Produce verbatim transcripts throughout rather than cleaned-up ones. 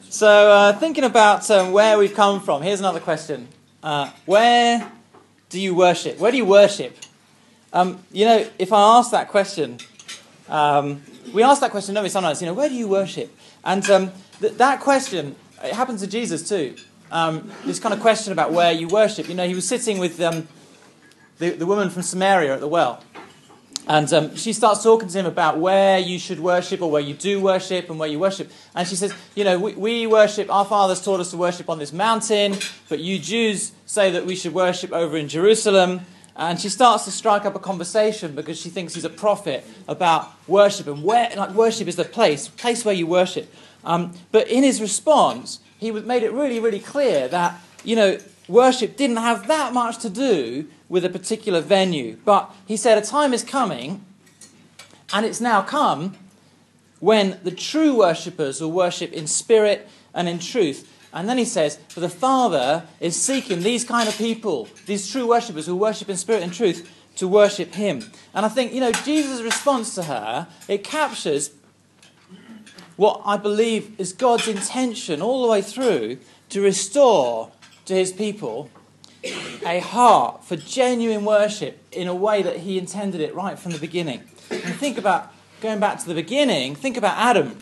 So, uh, thinking about um, where we've come from, here's another question. Uh, where do you worship? Where do you worship? Um, you know, if I ask that question, um, we ask that question, don't we, sometimes, you know, where do you worship? And um, th- that question, it happened to Jesus too. Um, this kind of question about where you worship. You know, he was sitting with um, the, the woman from Samaria at the well. And um, she starts talking to him about where you should worship or where you do worship and where you worship. And she says, you know, we, we worship, our fathers taught us to worship on this mountain, but you Jews say that we should worship over in Jerusalem. And she starts to strike up a conversation because she thinks he's a prophet about worship. And where, like, worship is the place, place where you worship. Um, but in his response, he made it really, really clear that, you know, worship didn't have that much to do with a particular venue. But he said a time is coming, and it's now come, when the true worshippers will worship in spirit and in truth. And then he says, for the Father is seeking these kind of people, these true worshippers who worship in spirit and truth, to worship him. And I think, you know, Jesus' response to her, it captures what I believe is God's intention all the way through to restore to his people a heart for genuine worship in a way that he intended it right from the beginning. And think about, going back to the beginning, think about Adam.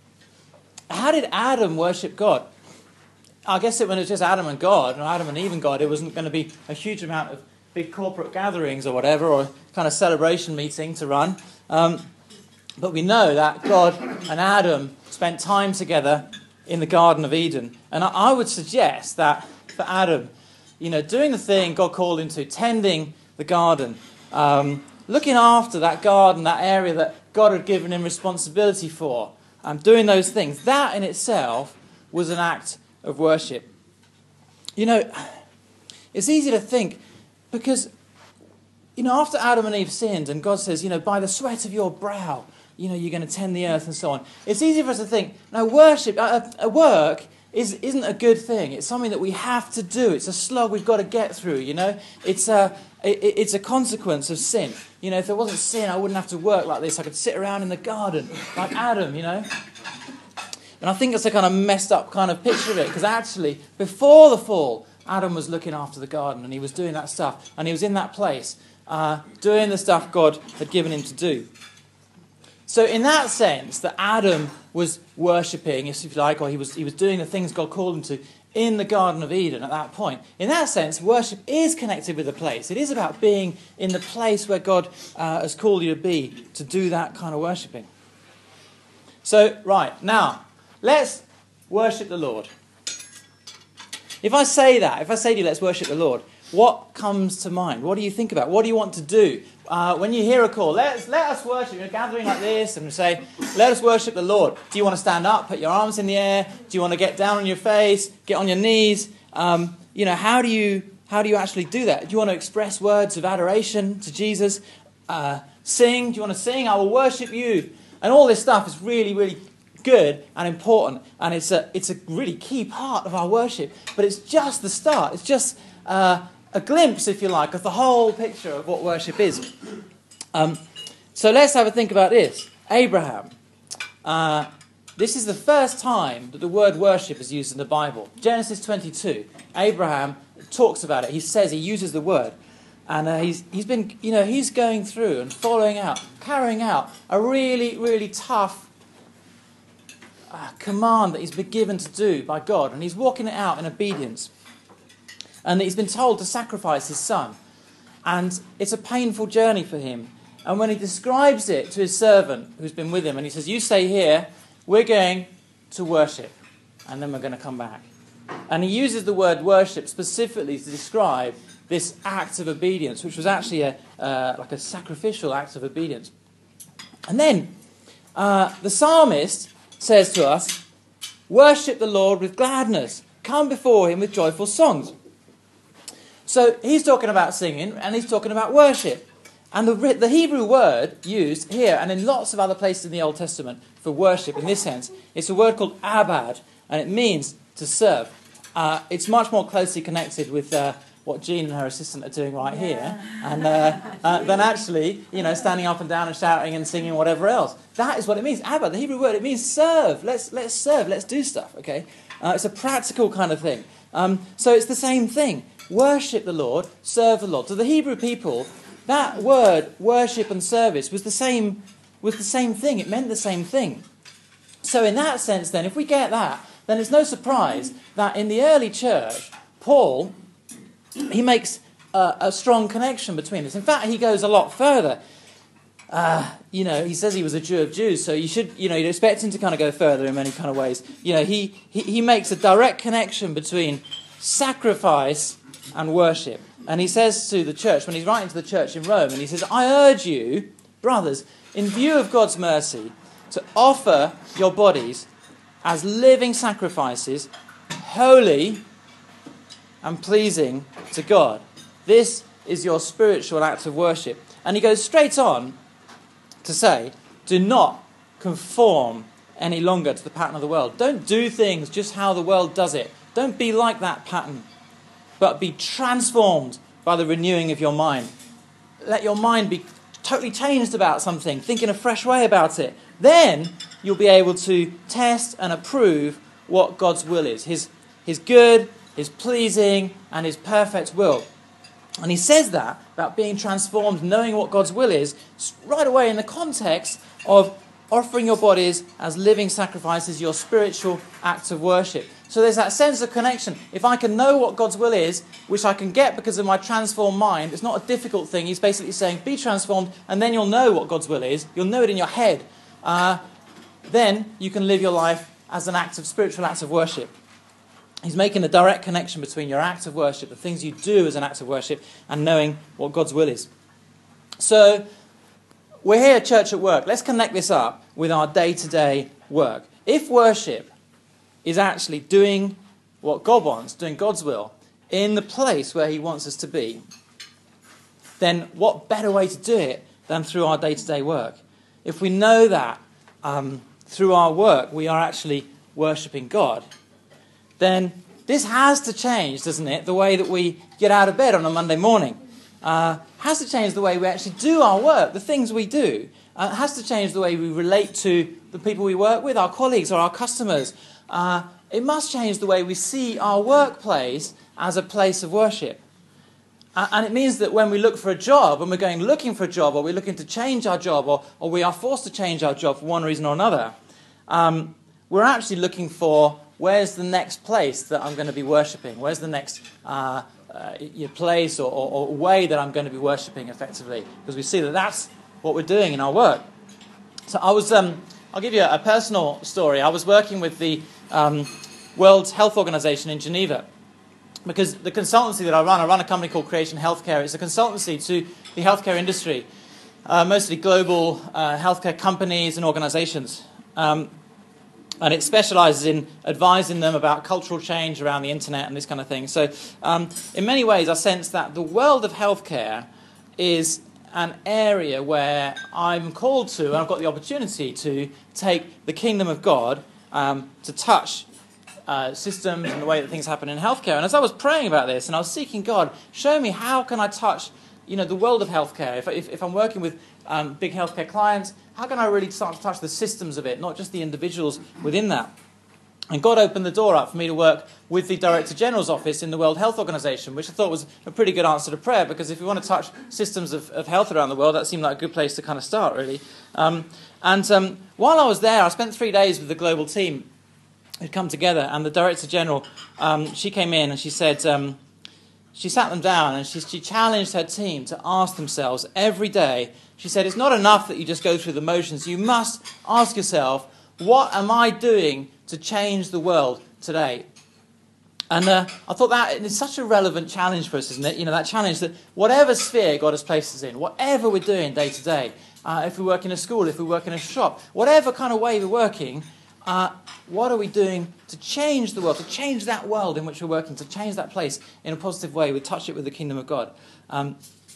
How did Adam worship God? I guess it, when it was just Adam and God, or Adam and Eve and God, it wasn't going to be a huge amount of big corporate gatherings or whatever, or kind of celebration meeting to run. Um, but we know that God and Adam spent time together in the Garden of Eden. And I, I would suggest that for Adam, you know, doing the thing God called him to, tending the garden, um, looking after that garden, that area that God had given him responsibility for, um, doing those things, that in itself was an act of worship. You know, it's easy to think, because, you know, after Adam and Eve sinned, and God says, you know, by the sweat of your brow, you know, you're going to tend the earth and so on. It's easy for us to think, no, worship, uh, uh, work is, isn't a good thing. It's something that we have to do. It's a slog we've got to get through, you know. It's a, it, it's a consequence of sin. You know, if there wasn't sin, I wouldn't have to work like this. I could sit around in the garden like Adam, you know. And I think it's a kind of messed up kind of picture of it, because actually, before the fall, Adam was looking after the garden, and he was doing that stuff, and he was in that place, uh, doing the stuff God had given him to do. So in that sense, that Adam was worshipping, if you like, or he was he was doing the things God called him to in the Garden of Eden at that point. In that sense, worship is connected with the place. It is about being in the place where God uh, has called you to be, to do that kind of worshipping. So, right, now, let's worship the Lord. If I say that, if I say to you, let's worship the Lord, what comes to mind? What do you think about? What do you want to do? Uh, when you hear a call, let's, let us worship. You're gathering like this and say, let us worship the Lord. Do you want to stand up, put your arms in the air? Do you want to get down on your face, get on your knees? Um, you know, how do you how do you actually do that? Do you want to express words of adoration to Jesus? Uh, sing? Do you want to sing? I will worship you. And all this stuff is really, really good and important, and it's a it's a really key part of our worship. But it's just the start. It's just uh, a glimpse, if you like, of the whole picture of what worship is. Um, so let's have a think about this. Abraham. Uh, this is the first time that the word worship is used in the Bible. Genesis twenty-two. Abraham talks about it. He says, he uses the word. And uh, he's he's been, you know, he's going through and following out, carrying out a really, really tough uh, command that he's been given to do by God. And he's walking it out in obedience. And he's been told to sacrifice his son. And it's a painful journey for him. And when he describes it to his servant who's been with him, and he says, you stay here, we're going to worship, and then we're going to come back. And he uses the word worship specifically to describe this act of obedience, which was actually a uh, like a sacrificial act of obedience. And then uh, the psalmist says to us, worship the Lord with gladness, come before him with joyful songs. So he's talking about singing, and he's talking about worship. And the, the Hebrew word used here, and in lots of other places in the Old Testament for worship in this sense, it's a word called abad, and it means to serve. Uh, it's much more closely connected with uh, what Jean and her assistant are doing right here, and uh, uh, than actually, you know, standing up and down and shouting and singing whatever else. That is what it means. Abba, the Hebrew word, it means serve. Let's let's serve. Let's do stuff. Okay, uh, it's a practical kind of thing. Um, so it's the same thing. Worship the Lord, serve the Lord. To the Hebrew people, that word worship and service was the same was the same thing. It meant the same thing. So in that sense, then, if we get that, then it's no surprise that in the early church, Paul, he makes a, a strong connection between this. In fact, he goes a lot further. Uh, you know, he says he was a Jew of Jews, so you should, you know, you'd expect him to kind of go further in many kind of ways. You know, he, he, he makes a direct connection between sacrifice and worship. And he says to the church, when he's writing to the church in Rome, and he says, I urge you, brothers, in view of God's mercy, to offer your bodies as living sacrifices, holy and pleasing to God. This is your spiritual act of worship. And he goes straight on to say, do not conform any longer to the pattern of the world. Don't do things just how the world does it. Don't be like that pattern, but be transformed by the renewing of your mind. Let your mind be totally changed about something. Think in a fresh way about it. Then you'll be able to test and approve what God's will is. His, his good, his pleasing, and his perfect will. And he says that about being transformed, knowing what God's will is, right away in the context of offering your bodies as living sacrifices, your spiritual acts of worship. So there's that sense of connection. If I can know what God's will is, which I can get because of my transformed mind, it's not a difficult thing. He's basically saying, be transformed, and then you'll know what God's will is. You'll know it in your head. Uh, then you can live your life as an act of spiritual act of worship. He's making a direct connection between your act of worship, the things you do as an act of worship, and knowing what God's will is. So, we're here at Church at Work. Let's connect this up with our day-to-day work. If worship is actually doing what God wants, doing God's will, in the place where he wants us to be, then what better way to do it than through our day-to-day work? If we know that um, through our work we are actually worshipping God, then this has to change, doesn't it, the way that we get out of bed on a Monday morning. Uh, has to change the way we actually do our work, the things we do. Uh, has to change the way we relate to the people we work with, our colleagues or our customers. Uh, it must change the way we see our workplace as a place of worship. Uh, and it means that when we look for a job, when we're going looking for a job, or we're looking to change our job, or, or we are forced to change our job for one reason or another, um, we're actually looking for where's the next place that I'm going to be worshipping? Where's the next uh, uh, place or, or, or way that I'm going to be worshipping effectively? Because we see that that's what we're doing in our work. So I was, um, I'll give you a, a personal story. I was working with the um, World Health Organization in Geneva. Because the consultancy that I run, I run a company called Creation Healthcare. It's a consultancy to the healthcare industry, uh, mostly global uh, healthcare companies and organizations. Um, and it specializes in advising them about cultural change around the internet and this kind of thing. So um, in many ways, I sense that the world of healthcare is an area where I'm called to, and I've got the opportunity to take the kingdom of God um, to touch Uh, systems and the way that things happen in healthcare. And as I was praying about this and I was seeking God, show me how can I touch, you know, the world of healthcare. If, if, if I'm working with um, big healthcare clients, how can I really start to touch the systems of it, not just the individuals within that? And God opened the door up for me to work with the Director General's office in the World Health Organization, which I thought was a pretty good answer to prayer, because if we want to touch systems of, of health around the world, that seemed like a good place to kind of start, really. Um, and um, while I was there, I spent three days with the global team who'd come together, and the Director General, um, she came in and she said, um, she sat them down and she, she challenged her team to ask themselves every day, she said, it's not enough that you just go through the motions, you must ask yourself, what am I doing to change the world today? And uh, I thought that is such a relevant challenge for us, isn't it? You know, that challenge that whatever sphere God has placed us in, whatever we're doing day to day, uh, if we work in a school, if we work in a shop, whatever kind of way we're working, Uh, what are we doing to change the world, to change that world in which we're working, to change that place in a positive way? We touch it with the kingdom of God. Um,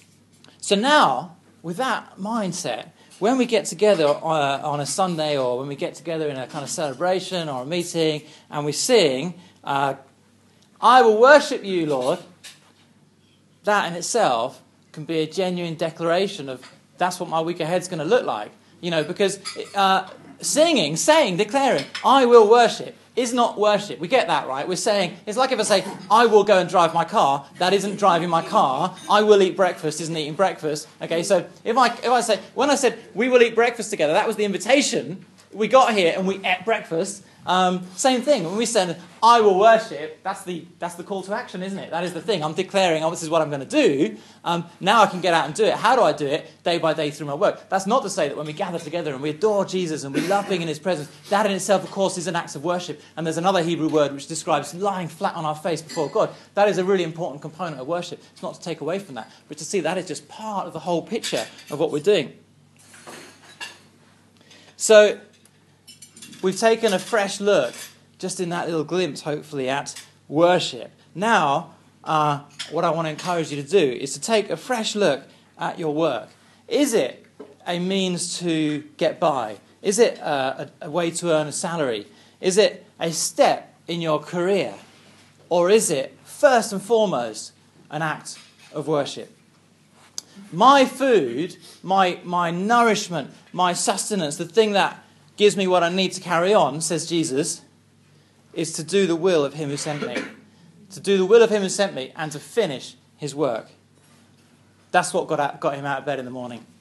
so now, with that mindset, when we get together on a, on a Sunday, or when we get together in a kind of celebration or a meeting, and we sing, uh, I will worship you, Lord, that in itself can be a genuine declaration of that's what my week ahead's going to look like. You know, because uh, singing, saying, declaring, I will worship, is not worship. We get that, right? We're saying, it's like if I say, I will go and drive my car, that isn't driving my car. I will eat breakfast isn't eating breakfast. Okay, so if I if I say, when I said, we will eat breakfast together, that was the invitation. We got here and we ate breakfast. Um, same thing. When we said, I will worship, that's the that's the call to action, isn't it? That is the thing. I'm declaring, oh, this is what I'm going to do. Um, now I can get out and do it. How do I do it? Day by day through my work. That's not to say that when we gather together and we adore Jesus and we love being in his presence, that in itself, of course, is an act of worship. And there's another Hebrew word which describes lying flat on our face before God. That is a really important component of worship. It's not to take away from that, but to see that is just part of the whole picture of what we're doing. So we've taken a fresh look, just in that little glimpse, hopefully, at worship. Now, uh, what I want to encourage you to do is to take a fresh look at your work. Is it a means to get by? Is it a, a, a way to earn a salary? Is it a step in your career? Or is it, first and foremost, an act of worship? My food, my, my nourishment, my sustenance, the thing that gives me what I need to carry on, says Jesus, is to do the will of him who sent me. To do the will of him who sent me and to finish his work. That's what got, out, got him out of bed in the morning.